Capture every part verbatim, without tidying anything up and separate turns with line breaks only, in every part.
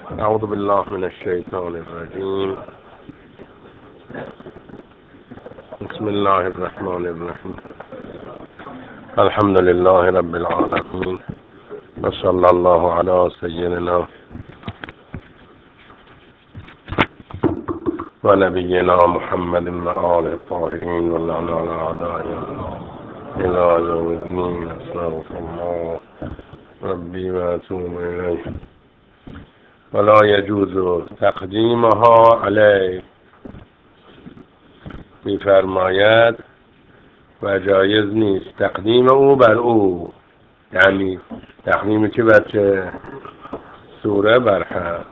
أعوذ بالله من الشيطان الرجيم. بسم الله الرحمن الرحيم. الحمد لله رب العالمين، وصلى الله على سيدنا ونبينا محمد وآله الطاهرين واللعن على أعدائهم إلى يوم الدين. أستغفر الله ربي وأتوب إليه. ولا يجوز تقدیمها علیه، می‌فرماید و جایز نیست تقدیم او بر او، یعنی تقدیم که بر چه سوره بر هم.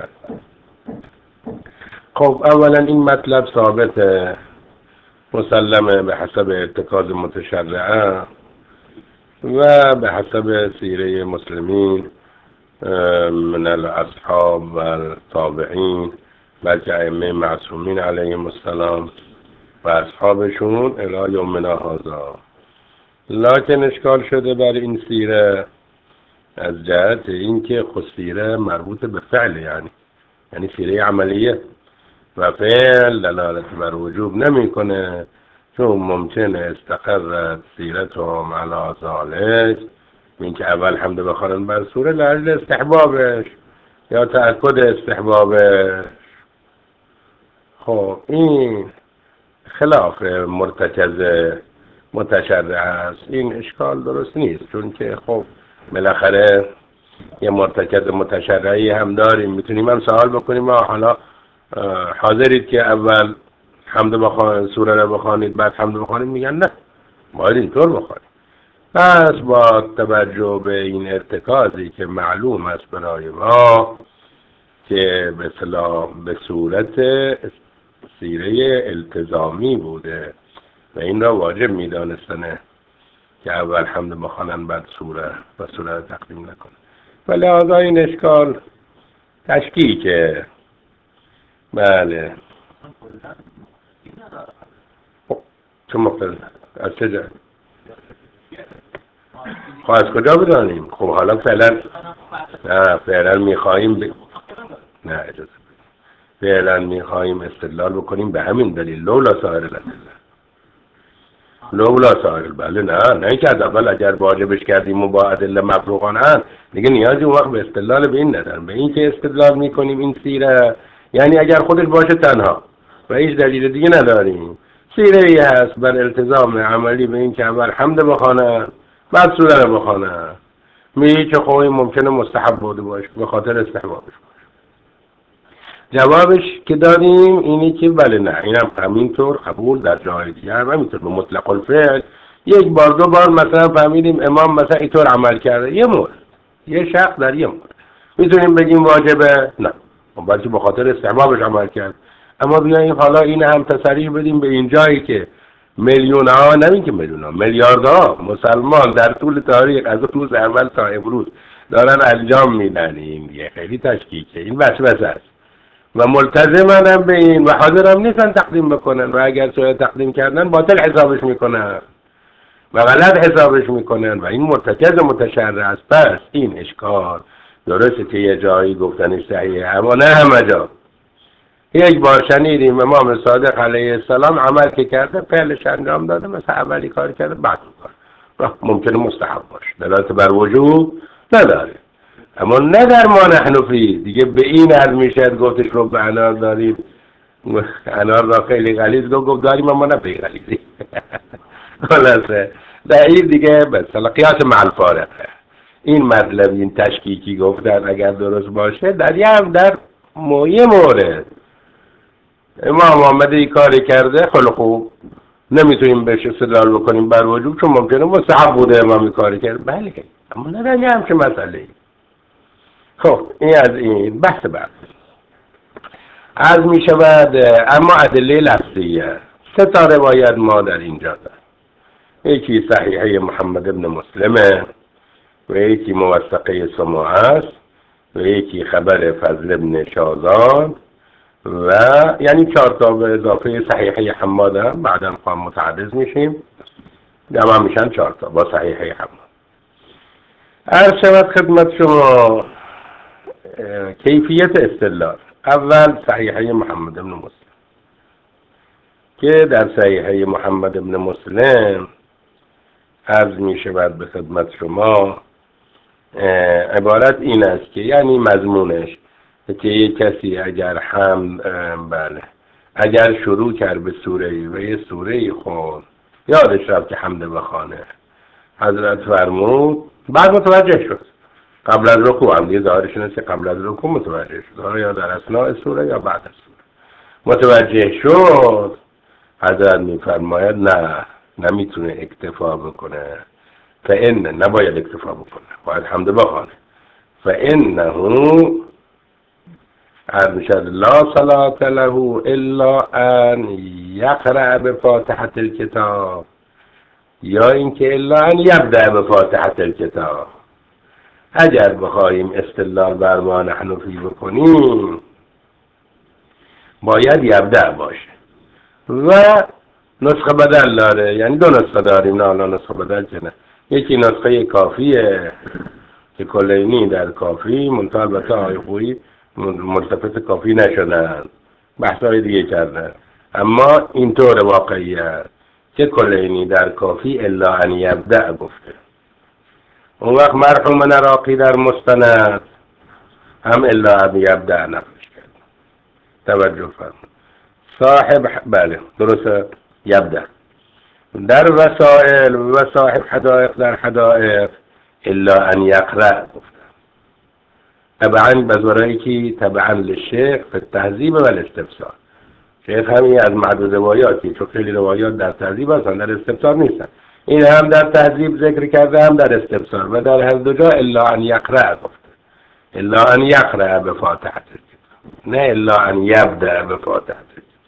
خب اولا این مطلب ثابته، مسلمه به حسب ارتکاز متشرعه و به حسب سیره مسلمین من الاصحاب و التابعین، بلکه ائمه معصومین علیهم السلام و اصحابشون الی یومنا هذا. لکن اشکال شده بر این سیره از جهت اینکه خود سیره مربوط به فعل، یعنی یعنی سیره عملیه و فعل دلالت بر وجوب نمیکنه، چون ممکنه استقرت سیرتهم علی ذلک، این که اول حمد بخوانن بر سوره لاجل استحبابش یا تأکد استحبابش. خب این خلاف مرتکز متشرع است، این اشکال درست نیست، چون که خب بالاخره یه مرتکز متشرعی هم داریم. میتونیم هم سوال بکنیم ما حالا حاضرید که اول حمد بخوانید سوره رو بخوانید بعد حمد بخوانید؟ میگن نه، باید اینطور بخوانید. پس با توجه به این ارتکازی که معلوم است برای ما که به اصطلاح به صورت سیره التزامی بوده و این را واجب میدانستنه که اول حمد بخوانن بعد سوره و سوره را تقدیم نکنه، و لحاظا این اشکال تشکیکه. بله چه مختلف از چه جای؟ خب از کجا بدانیم؟ خب حالا فعلا نه فعلا میخواییم ب... نه اجازه فعلا میخواییم استدلال بکنیم به همین دلیل، لولا سایر الادله، لولا سایر. بله نه نه که از اول اگر واجبش کردیم و با ادله مفروغانه دیگه نیازی اون وقت به استدلال به این ندارم. به این که استدلال میکنیم این سیره، یعنی اگر خودش باشه تنها و هیچ دلیل دیگه نداریم، سیره ای هست بر التزام عملی به این که اول حمد بخوانه بعد سوره رو بخوانه، میگه که خب ممکنه مستحب بوده باشه به خاطر استحبابش. جوابش که دادیم اینی که بله نه، اینم همینطور قبول در جای دیگه هم همینطور به مطلق الفعل. یک بار دو بار مثلا فهمیدیم امام مثلا اینطور عمل کرده، یه مورد یه شخص در یه مورد میتونیم بگیم واجبه؟ نه، بلکه به خاطر استحبابش عمل کرد. اما بیاییم حالا این هم تصریح بدیم به این جایی که میلیون ها، نمین که میلیون ها، میلیاردها مسلمان در طول تاریخ از روز اول تا امروز دارن انجام میدن، این دیگه خیلی تشکیکه، این وسوسه است و ملتزمن هم به این و حاضر هم نیستن تقدیم بکنن، و اگر سوء تقدیم کردن باطل حسابش میکنن و غلط حسابش میکنن و این مرتکز متشرع است. پس این اشکال درسته که یه جایی گفتنش صحیحه اما نه همه جا. یک بار شنیدیم امام صادق علیه السلام عمل که کرده فعلش انجام داده، مثلا اولی کار کرده بعد کار ممکنه مستحب باشه، دلالت بر وجوب نداره. اما نه در ما نحن فی، دیگه به این حد میشه گفتش رو به انار داریم انار را خیلی غلیظ گفت گفت داریم اما نه به غلیظی خلاصه در این دیگه مثلا قیاس مع الفارقه. این مطلب این تشکیکی گفتن اگر درست باشه در یه هم در یه مورد امام آمده ای کاری کرده خیلی خوب، نمیتونیم بهش استدلال بکنیم بر وجوب چون ممکنه مستحب بوده امامی کاری کرده، بله اما نه در یه همچه مسئله. خب این از این بحث بعد از می شود. اما ادله لفظیه سه تا روایت ما در اینجا داریم، یکی صحیحه محمد ابن مسلمه و یکی موثقه سماع است و یکی خبر فضل ابن شازان و یعنی چهار تا به اضافه صحیحه حماد هم بعدا خواهم متعدد میشیم، جمع میشن چهار تا با صحیحه حماد. عرض شود خدمت شما کیفیت استدلال. اول صحیحه محمد بن مسلم که در صحیحه محمد بن مسلم عرض می شود به خدمت شما عبارت این است که یعنی مضمونش که یک کسی اگر هم بله اگر شروع کرد به سوره‌ای و یه سوره‌ای خون یادش رفت که حمد بخوانه، حضرت فرمود بعد متوجه شد قبل از رکوع، هم دیگه ظاهرش اینه که قبل از رکوع متوجه شد یا در اثناء سوره یا بعد از سوره متوجه شد، حضرت میفرماید نه نمیتونه اکتفا بکنه، فإن نباید اکتفا بکنه، باید حمد بخوانه. فإنه عرض میشد لا صلاة له الا ان یقرأ بفاتحة الکتاب، یا اینکه الا ان یبدأ بفاتحة الکتاب. اگر بخوایم استدلال بر ما نحنفی بکنیم باید یبدأ باشه و نسخه بدل داره، یعنی دو نسخه داریم، نه الان نسخه بدل که نه، یکی نسخه کافیه که کلینی در کافی منتها البته آقای خویی ملتفت کافی نشدن، بحثای دیگه کردن، اما اینطور واقعیه که کلینی در کافی الا ان یبدأ گفته. اون وقت مرحوم عراقی در مستند هم الا ان یبدأ نفش کرد. توجه فرمایید. صاحب بله درسته یبدأ در وسائل و صاحب حدائق در حدائق الا ان یقرأ گفته. طبعا بزرگی که طبعا للشیخ في التهذیب و الاستفسار، شیخ همین از معدود روایاتی چون خیلی روایات در تهذیب هستن در استفسار نیستن، این هم در تهذیب ذکر کرده هم در استفسار و در هر دو جا الا ان یقرأ گفته، الا ان یقرأ بفاتحة الکتاب، نه الا ان یبدأ بفاتحة الکتاب.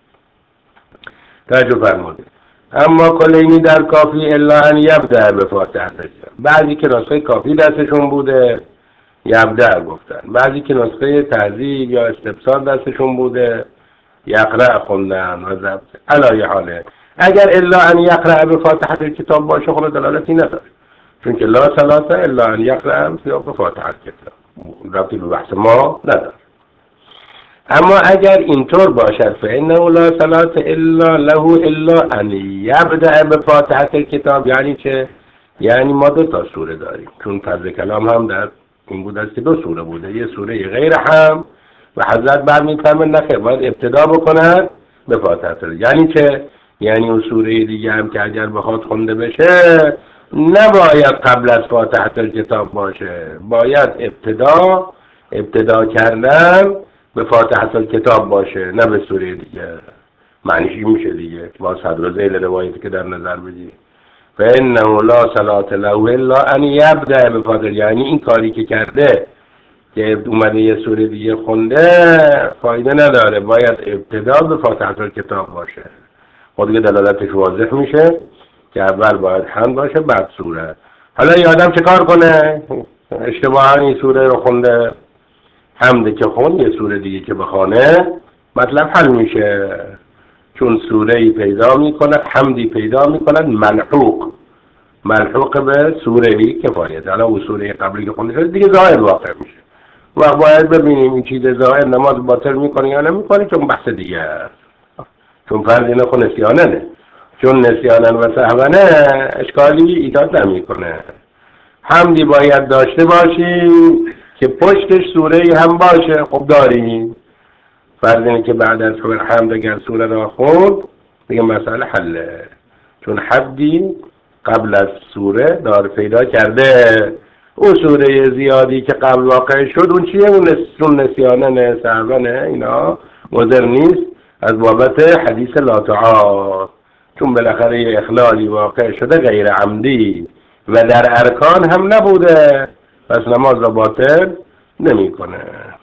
توجه فرمودید. اما کلینی در کافی الا ان یبدأ بفاتحة الکتاب، بعضی که نسخه کافی دستشون بوده یبدأ گفتن، بعضی که نسخه تهذیب یا استفسار دستشون بوده یقرأ خوندن و ضبط. علی حاله اگر الا ان یقرأ بفاتحة الکتاب باشه خود دلالتی نداره، چون که لا صلاة الا ان یقرأ بفاتحة الکتاب ربطی به بحث ما نداره. اما اگر اینطور باشد فإنه لا صلاة الا له الا ان یبدأ بفاتحة الکتاب، یعنی چه؟ یعنی ما دو تا سوره داریم، چون طرز کلام هم در این بود است که دو سوره بوده، یه سوره غیر هم و حضرت بعد میفرمه نخیر باید ابتدا بکند به فاتحه. یعنی چه؟ یعنی اون سوره دیگه هم که اگر بخواد خونده بشه نباید قبل از فاتحه الکتاب باشه، باید ابتدا ابتدا کردن به فاتحه الکتاب باشه، نه به سوره دیگه. معنیش این میشه دیگه با صدر ذیل روایتی که در نظر بگیرید فإنه لا صلاة له الا ان یبدأ بفاتحة، یعنی این کاری که کرده که اومده یه سوره دیگه خونده فایده نداره، باید ابتدا به فاتحه الکتاب باشه. خود دیگه دلالتش واضح میشه که اول باید حمد باشه بعد سوره. حالا یه آدم چه کار کنه؟ اشتباها این سوره رو خونده، حمد که خون یه سوره دیگه که بخونه مطلب حل میشه، چون سوره‌ای پیدا میکنه حمدی پیدا میکنه ملحوق ملحوق به سوره‌ای که فایده. حالا اون سوره قبلی که خونده شده دیگه ظاهر واقع میشه و باید ببینیم این چیز ظاهر نماز باطل میکنه یا نمیکنه، چون بحث دیگه است، چون فرض اینه خود نسیانه نه، چون نسیانن و سهونه اشکالی ایجاد نمیکنه. حمدی باید داشته باشیم که پشتش سوره‌ای هم باشه. خب داریم، فرض اینه که بعد از حمد اگر سوره را خوند دیگه مسئله حله، چون حدی قبل از سوره دار پیدا کرده. اون سوره زیادی که قبل واقع شد اون چیه؟ اون نسیانه نه سهوه نه اینا مضر نیست از بابت حدیث لا تعاد، چون بالاخره یه اخلالی واقع شده غیر عمدی و در ارکان هم نبوده، پس نماز را باطل نمی کنه.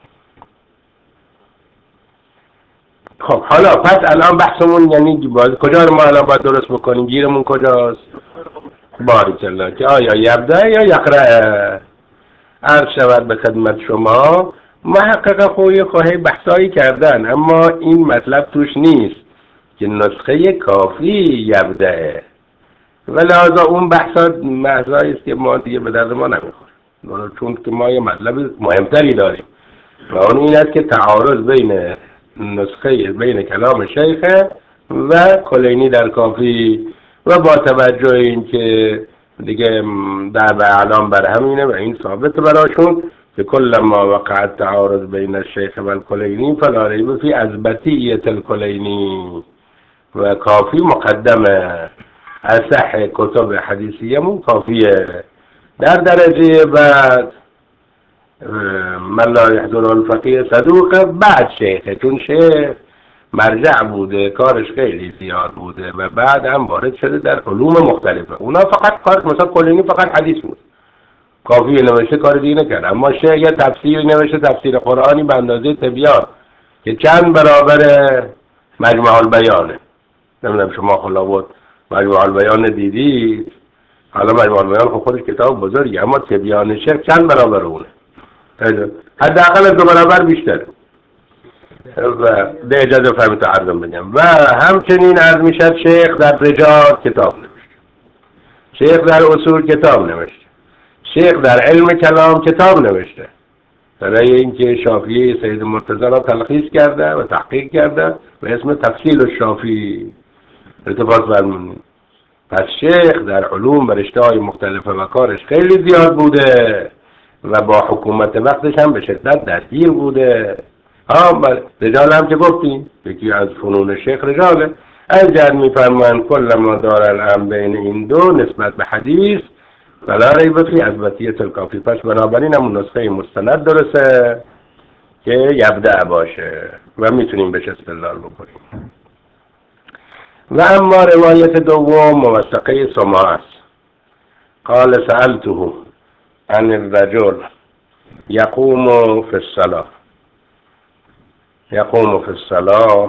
خب حالا پس الان بحثمون یعنی باز کجا رو ما الان باید درست بکنیم؟ گیرمون کجاست؟ باریکالله که آیا یبدأ یا یقرأ. عرض شود به خدمت شما محقق خوی خواهی بحثایی کردن، اما این مطلب توش نیست که نسخه کافی یبدأ، ولذا اون بحثات محضایی است که ما دیگه به درد ما نمیخوره، چون که ما یه مطلب مهمتری داریم. و اون این است که تعارض بین نسخه بین کلام شیخ و کلینی در کافی و با توجه این که دیگه در به اعلام بر همینه و این ثابت براشون که کل ما وقع تعارض بین الشیخ و الکلینی فلا ریب فی اثبتیت الکلینی و کافی مقدمه اصح کتب حدیثیمون کافیه. در درجه بعد من لا یحضر الفقیه صدوق بعد شیخه، چون شیخ مرجع بوده کارش خیلی زیاد بوده و بعد هم وارد شده در علوم مختلفه. اونا فقط کار مثلا کلینی فقط حدیث بود، کافی نوشته کار دیگه نکرد. اما شیخ یه تفسیر نوشته، تفسیر قرآنی به اندازه تبیان که چند برابر مجمع البیانه. نمیدونم شما خلا بود مجموع البیان دیدید؟ حالا مجموع البیان خب خودش کتاب بزرگی، اما تبیان شیخ چند برابر اونه، حداقل از دو برابر بیشتر. و به اجازه فهمید عرضم بگم. و همچنین عرض میشد شیخ در رجال کتاب نوشته، شیخ در اصول کتاب نوشته، شیخ در علم کلام کتاب نوشته برای اینکه شافعی سید مرتضی را تلخیص کرده و تحقیق کرده به اسم تفصیل الشافعی. ارتباط برمونید. پس شیخ در علوم و رشته‌های مختلفه و کارش خیلی زیاد بوده و با حکومت وقتش هم به شدت درگیر بوده. ها رجال هم که گفتیم یکی از فنون شیخ رجاله. اجر میفرمان کل ما دار الان بین این دو نسبت به حدیث ولا ریب فی اثبتیت الکافی. پس بنابراین همون نسخه مستند درسته که یبدأ باشه و میتونیم بهش استدلال بکنیم. و اما روایت دوم موثقه سماع است. قال سألته عن الرجل يقوم في الصلاة يقوم في الصلاة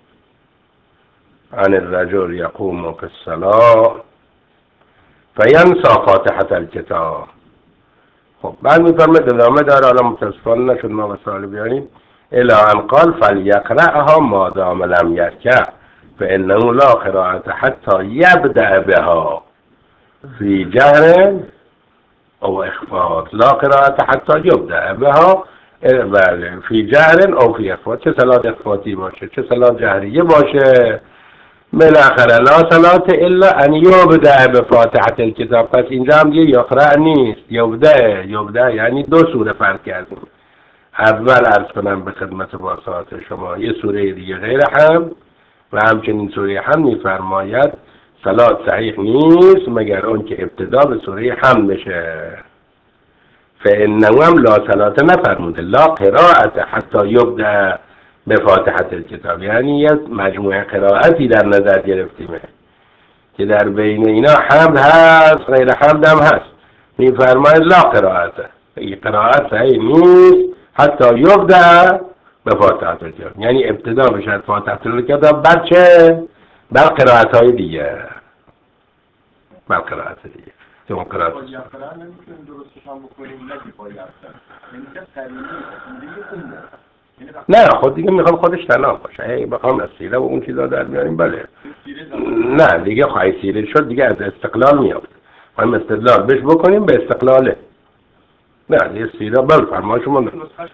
عن الرجل يقوم في الصلاة فینسا فاتحة الكتاب. خب بعد میفرمد ادامه داره، حالا متاسفانه نشد ما مسائل بیانیم. الی ان قال فلیقرأها ما دام لم یرکع فانه لا قراءة حتی یبدأ بها فی جهر او اخفاء. لا قراءة حتی یبدأ بها فی جهر او فی اخفاء. چه صلات اخفاتی باشه چه صلات جهریه باشه، بالاخره لا صلات الا ان یبدأ بفاتحة الکتاب. پس اینجا هم دیگه یقرأ نیست، یبدأ. یبدأ یعنی دو سوره فرق کردیم. اول عرض کنم به خدمت باسات شما یه سوره دیگه غیر حمد و همچنین سوره حمد میفرماید صلات صحیح نیست مگر اون که ابتدا به سوره حمد بشه. فانه هم لا صلات نفرموده، لا قراءة حتی یبدأ به فاتحة الکتاب، یعنی یه مجموعه قرائتی در نظر گرفتیمه که در بین اینا حمد هست غیر حمد هم هست. میفرماید لا قراءت، این قرائت صحیح نیست حتی یبدأ به فاتحة الکتاب، یعنی ابتدا بشه فاتحة الکتاب بعد چه؟ بعد قرائت های دیگه، بعد قرائت دیگه که اون قرائت نه خود دیگه میخوام خودش تنها باشه. ای بخوام از سیره و اون چیزا در میاریم بله نه دیگه خواهی سیره شد دیگه از استقلال میاد، خواهیم استدلال بش بکنیم به استقلاله. نه دیگه سیره بل فرما شما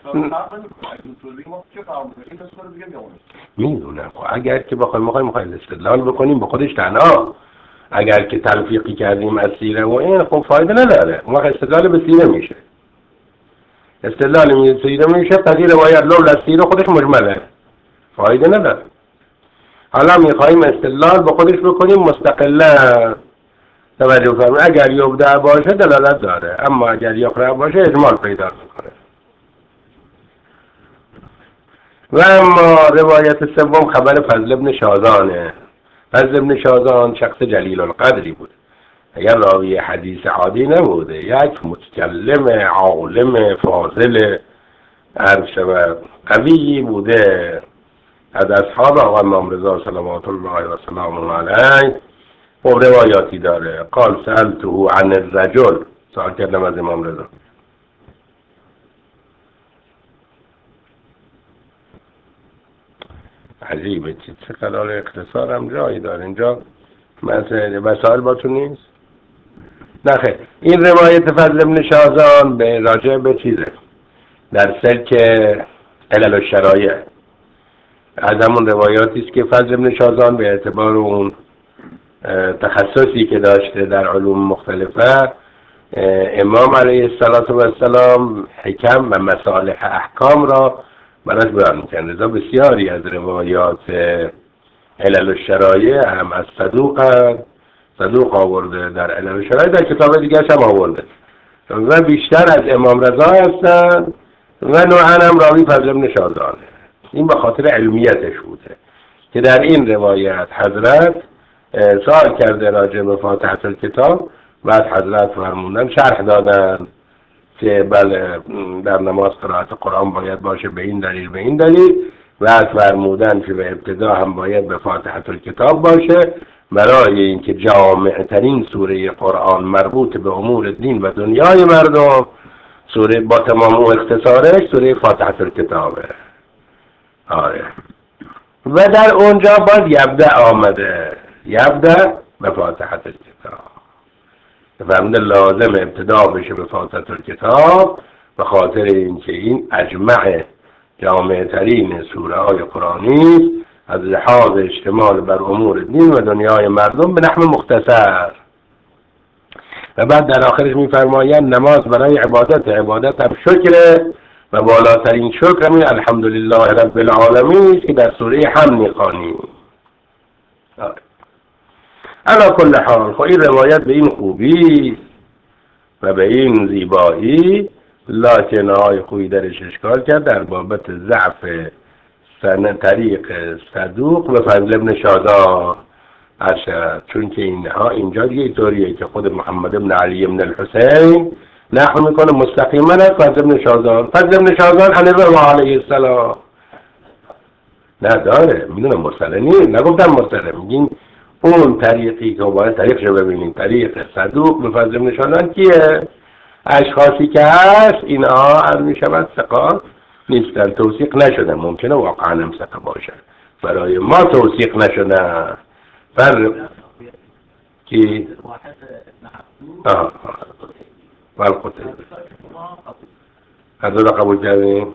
میدونم. اگر که بخوایم میخوایم میخوایم استدلال بکنیم به خودش تنها، اگر که تلفیقی کردیم از سیره و این خب فایده نداره، اون وقت استدلال به سیره میشه. استدلال می سیره میشه قضیه روایت لولا سیره خودش مجمله، فایده نداره. حالا میخواییم استدلال به خودش بکنیم مستقلا. توجه فرمایید اگر یبدأ باشه دلالت داره، اما اگر یقرأ باشه اجمال پیدا میکنه. و اما روایت سوم خبر فضل ابن شاذانه. فضل ابن شاذان شخص جلیل القدری بود، اگر راوی حدیث عادی نبوده، یک متکلم عالم فاضل عرض شود قوی بوده از اصحاب آقا امام رضا صلوات الله و سلامه علیه. و روایاتی داره. قال سألته عن الرجل، سوال کردم از امام رضا. عجیبه چه خلال اختصار هم جایی داره اینجا، مسائل باتون نیست؟ نه خیر. این روایت فضل ابن شاذان به راجع به چیزه، در سلک علل و شرایع. از همون روایاتی است که فضل بن شازان به اعتبار اون تخصصی که داشته در علوم مختلفه، امام علیه السلام حکم و مصالح احکام را براش بیان میکنه. لذا بسیاری از روایات علل و شرایع هم از صدوق صدوق آورده در علل و شرایع، در کتاب دیگه هم آورده و بیشتر از امام رضا هستند و نوعا هم راوی فضل بن شازانه. این به خاطر علمیتش بوده که در این روایت حضرت سوال کرده راجع به فاتحه الکتاب، بعد حضرت فرمودن شرح دادن که بله در نماز قرائت قرآن باید باشه به این دلیل به این دلیل، بعد فرمودن که به ابتدا هم باید به فاتحه الکتاب باشه برای اینکه جامع ترین سوره قرآن مربوط به امور دین و دنیای مردم، سوره با تمام و اختصارش سوره فاتحه الکتابه. آره. و در اونجا باز یبدأ آمده، یبدأ به فاتحه الکتاب، فرموده لازم ابتدا بشه به فاتحه الکتاب به خاطر اینکه این اجمع جامع ترین سوره های قرآنی از لحاظ اشتمال بر امور دین و دنیای مردم به نحو مختصر. و بعد در آخرش میفرمایند نماز برای عبادت، عبادت هم شکر و بالاترین شکر همین الحمدلله رب العالمین که در سوره حمد میخوانیم. علی کل حال خب این روایت به این خوبی و به این زیبایی، لکن آقای خویی درش اشکال کرد در بابت ضعف سن طریق صدوق و فضل ابن شازان اشد، چون که اینها اینجا دیگه اینطوریه که خود محمد ابن علی ابن الحسین نقل میکنه مستقیما از فضل ابن شازان. فضل ابن شازان عن الرضا علیه السلام نداره، میدونم مرسله نیست، نگفتم مرسله، میگین اون طریقی که باید طریقشو ببینیم، طریق صدوق به فضل ابن شازان کیه؟ اشخاصی که هست اینها از میشود ثقات نیستن، توثیق نشدن، ممکنه واقعا هم ثقه باشن، برای ما توثیق نشدن. فرق کی؟ آه والقتل هذا را قبول کردیم؟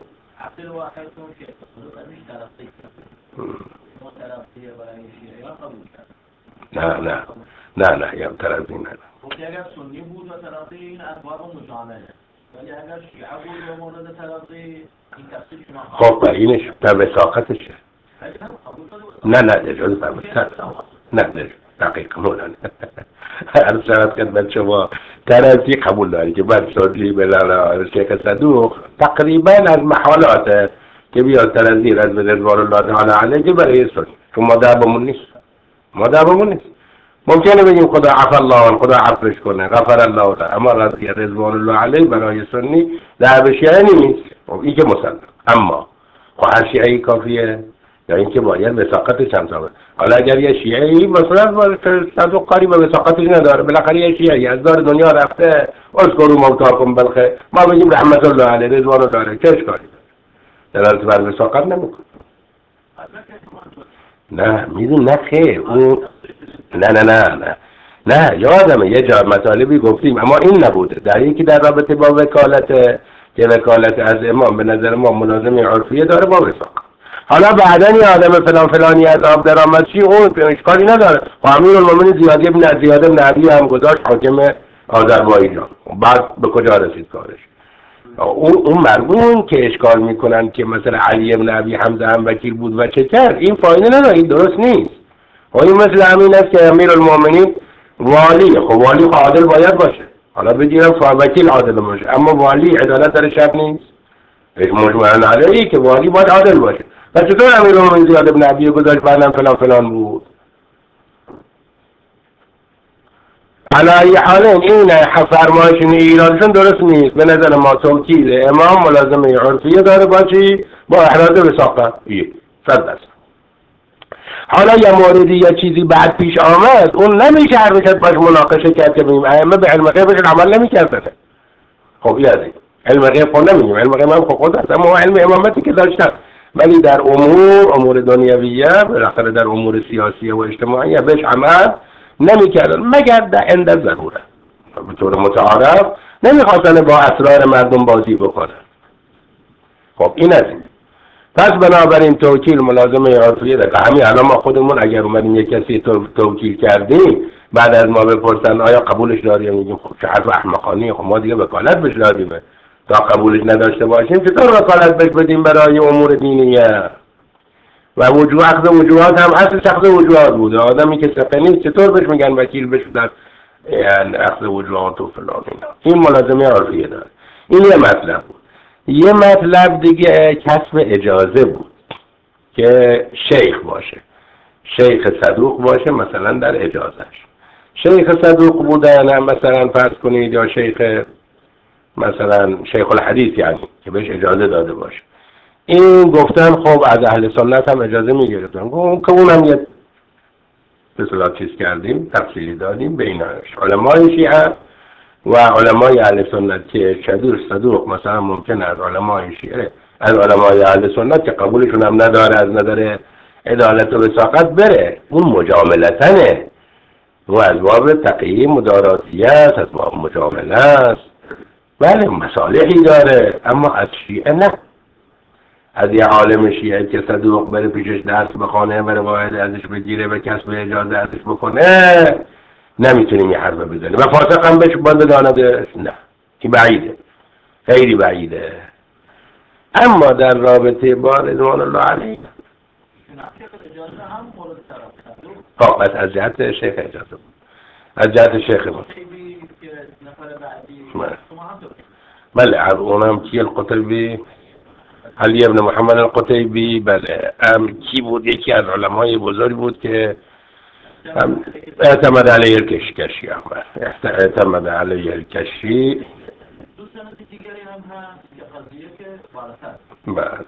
نه نه نه نه یا ترازی نه.
اگر سنی بود و تلقی این انواع مجامله، ولی اگر شیعه بود و مورد تلقی این تفسیر شما
خب اینش در وثاقتشه. نه نه اجازه فرمایید. نه نه دقیق مولانا هر شرط خدمت شما ترازی قبول داری که بعد سوری بلالا شیخ صدوق تقریبا از محالات که بیاد ترازی رضی رضوان الله تعالی علیه که برای سنی که ما دعوامون نیست، ما دعوامون نیست. ممکنه بگیم خدا عفو الله خدا عفوش کنه غفر الله تعالی، اما رضی رضوان الله علیه برای سنی دعو شیعه نیست. این که مسلم، اما خب هر شیعه کافیه یا اینکه باید وثاقتش هم ثابت. حالا اگر یه شیعه‌ای مثلا صدوق کاری به وثاقتش نداره، بالاخره یه شیعه‌ای از دار دنیا رفته اذکروا موتاکم بالخیر، ما بگیم رحمت الله علیه رضوان الله علیه، چه اشکالی داره؟ دلالت بر وثاقت نمیکنه. نه میدون نه خیر اون نه نه نه نه نه یادمه یه جا مطالبی گفتیم اما این نبوده، در یکی در رابطه با وکالت که وکالت از امام به نظر ما ملازمه عرفیه داره با وثاقت. حالا بعداً یه آدم فلان فلانی از آب درآمد چی اون اشکالی نداره. امیرالمومنین زیاد ابن زیاد ابن علی هم گذاشت حاکم آذربایجان، بعد به کجا رسید کارش؟ اون اون مرگون که اشکال میکنن که مثلا علی ابن ابی حمزه هم وکیل بود و چه کرد، این فایده نداره، این درست نیست. و این مثل همین است که امیرالمومنین والی، خب والی خب عادل باید باشه، حالا بگیرم وکیل عادل باشه، اما والی عدالت در شب نیست. مجموعاً علیه که والی باید عادل باشه. و چطور امیرالمومنین زیاد ابن علی گذاشت بعدم فلان فلان بود؟ علای حال این فرمایشون ایرادشون درست نیست. به نظر ما توکید امام ملازمه عرفیه داره باشی با احراز وثاقت صد درصد. حالا یه موردی یا چیزی بعد پیش آمد اون نمیشه هر وقت باش مناقشه کرد که بگیم ائمه به علم غیبش عمل نمی‌کردن. خب یادی علم غیب خود نمیگیم، علم غیب هم خود است، اما علم امامتی که داشتن، ولی در امور امور دنیویه بالاخره در امور سیاسی و اجتماعی بهش عمل نمی‌کردن مگر در عند ضروره. به طور متعارف نمی‌خواستن با اسرار مردم بازی بکنن. خب این از این. پس بنابراین توکیل ملازمه عرفیه داره. همین الان ما خودمون اگر اومدیم یک کسی تو توکیل کردیم بعد از ما بپرسن آیا قبولش داری، میگیم خب چه حرف احمقانیه، خب ما دیگه وکالت بهش دادیم، تا قبولش نداشته باشیم چطور وکالت بهش بدیم برای امور دینیه؟ و وجوه اخذ وجوهات هم اصل اخذ وجوهات بوده. آدمی که ثقه نیست چطور بهش میگن وکیل بهش در یعنی اخذ وجوهات و فلان اینا. این ملازمه عرفیه داره. این یه مطلب بود. یه مطلب دیگه کسب اجازه بود که شیخ باشه، شیخ صدوق باشه مثلا در اجازهش. شیخ صدوق بودن مثلا فرض کنید یا شیخ مثلا شیخ الحدیث یعنی که بهش اجازه داده باشه. این گفتن خب از اهل سنت هم اجازه میگرفتن که اونم یه به صلاح چیز کردیم تفصیلی دادیم بینش علمای شیعه و علمای اهل سنت که شدور صدوق مثلا ممکن از علمای شیعه از علمای اهل سنت که قبولشون هم نداره از نظر عدالت و وثاقت بره، اون مجاملتنه و از باب تقیه مداراتیه است، از باب مجامله است، بله مصالحی داره، اما از شیعه نه. از یه عالم شیعه که صدوق بره پیشش درس بخونه بره واحد ازش بگیره و کسب اجازه ازش بکنه نمیتونیم یه حرف بزنیم و فاسق هم بهش بنده دانده نه، این بعیده، خیلی بعیده. اما در رابطه با رضوان الله علیه خب بس از جهت شیخ اجازه بود، از جهت شیخ بود. بله اونم کی القطیبی علی ابن محمد القطیبی. بله ام کی بود؟ یکی از علمای بزرگ بود که اعتمد علیه الکشی احمد اعتمد علیه الکشی.
دوستان دیگری هم هست که قضیه که بالاتر
بله.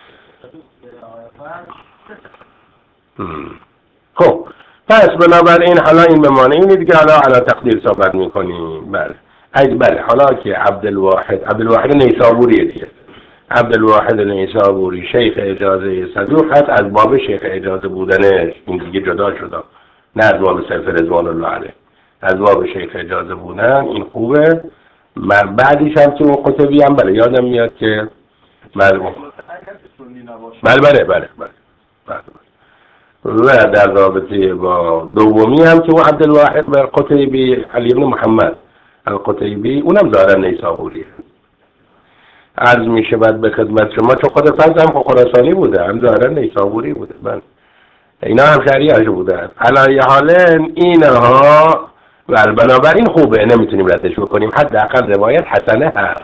خب پس بنابراین حالا این بمانه، اینی دیگه حالا علی تقدیر صحبت میکنیم. بله بله حالا که عبدالواحد عبدالواحد نیسابوری دیگه عبدالواحد نیسابوری شیخ اجازه صدوق هست، از باب شیخ اجازه بودنش این دیگه جدا شده، نه از باب صرف رضوان الله علیه، از باب شیخ اجازه بودن این خوبه. من بعدیش هم که اون قطبی هم بله یادم میاد که بله بله بله بله بله و در رابطه با دومی هم که اون عبدالواحد بر قطبی علی ابن محمد القطیبی اونم دارن نیسابوریه. عرض میشه بعد به خدمت شما چون خود فرد هم خراسانی بوده هم دارن نیسابوری بوده، من اینا هم شریعش بودن. علایه حالن اینها و بنابراین خوبه نمیتونیم ردش بکنیم، حداقل روایت حسنه هست.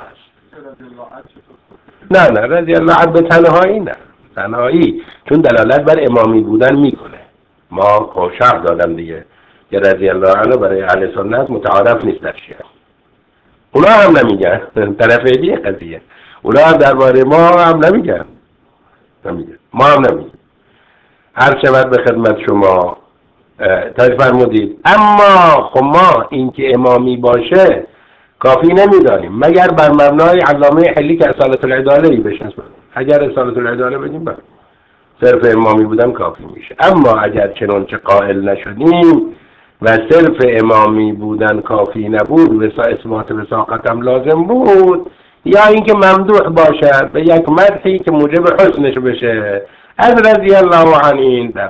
نه نه رضی الله عنه به تنهایی نه، تنهایی چون دلالت بر امامی بودن میکنه. ما شرح دادم دیگه که رضی الله عنه برای اهل سنت متعارف نیست در شیعه. اونا هم نمیگن طرف دیگه قضیه، اونا هم درباره ما هم نمیگن نمیگن ما هم نمیگن. هر شود به خدمت شما تعریف فرمودید. اما خب ما این که امامی باشه کافی نمیدانیم مگر بر مبنای علامه حلی که اصالة العداله ای بشنس. اگر اصالة العداله بگیم بر صرف امامی بودن کافی میشه. اما اگر چنانچه قائل نشدیم و صرف امامی بودن کافی نبود و اثبات وثاقت هم لازم بود، یا اینکه ممدوح باشد به یک مدحی که موجب حسنش بشه از رضی الله عنه در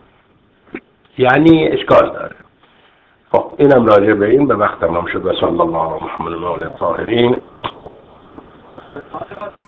یعنی اشکال داره. خب اینم راجع به این به وقت تمام شد و صلی الله علی محمد و آله الطاهرین.